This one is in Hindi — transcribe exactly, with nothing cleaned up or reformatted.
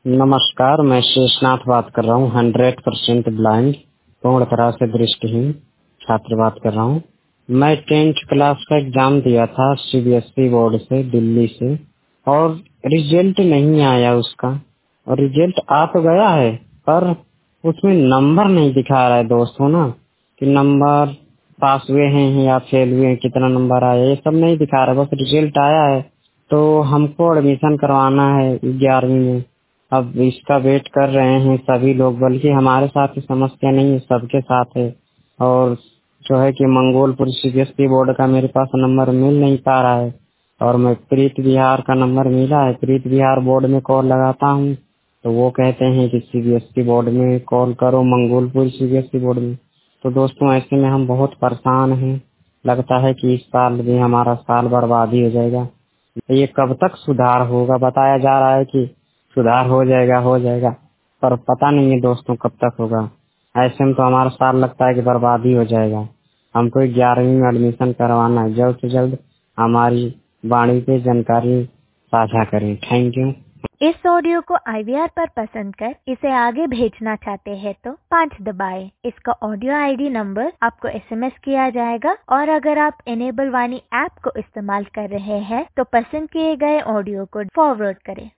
नमस्कार, मैं शेषनाथ बात कर रहा हूँ। हंड्रेड परसेंट ब्लाइंड, पूर्ण तरह से दृष्टिहीन छात्र बात कर रहा हूँ। मैं टेंथ क्लास का एग्जाम दिया था सीबीएसई बोर्ड से, दिल्ली से, और रिजल्ट नहीं आया उसका। और रिजल्ट आ तो गया है पर उसमें नंबर नहीं दिखा रहा है दोस्तों ना, कि नंबर पास हुए हैं या फेल हुए हैं, कितना नंबर आया, ये सब नहीं दिखा रहा है। बस रिजल्ट आया है। तो हमको एडमिशन करवाना है ग्यारहवीं में। अब इसका वेट कर रहे हैं सभी लोग, बल्कि हमारे साथ ही समस्या नहीं है, सबके साथ है। और जो है कि मंगोलपुर सीबीएसई बोर्ड का मेरे पास नंबर मिल नहीं पा रहा है, और मैं प्रीत बिहार का नंबर मिला है। प्रीत बिहार बोर्ड में कॉल लगाता हूँ तो वो कहते हैं कि सीबीएसई बोर्ड में कॉल करो, मंगोलपुर सीबीएसई बोर्ड में। तो दोस्तों ऐसे में हम बहुत परेशान हैं। लगता है कि इस साल भी हमारा साल बर्बाद ही हो जाएगा। ये कब तक सुधार होगा? बताया जा रहा है कि सुधार हो जाएगा हो जाएगा पर पता नहीं है दोस्तों कब तक होगा। ऐसे में तो हमारा साल लगता है कि बर्बाद ही हो जाएगा। हमको ग्यारहवीं में एडमिशन करवाना है, जल्द से जल्द हमारी वाणी पे जानकारी साझा करें। Thank you. इस ऑडियो को आई वी आर पर पसंद कर इसे आगे भेजना चाहते हैं तो पाँच दबाएं। इसका ऑडियो आईडी नंबर आपको एसएमएस किया जाएगा, और अगर आप इनेबल वाणी ऐप को इस्तेमाल कर रहे हैं तो पसंद किए गए ऑडियो को फॉरवर्ड करें।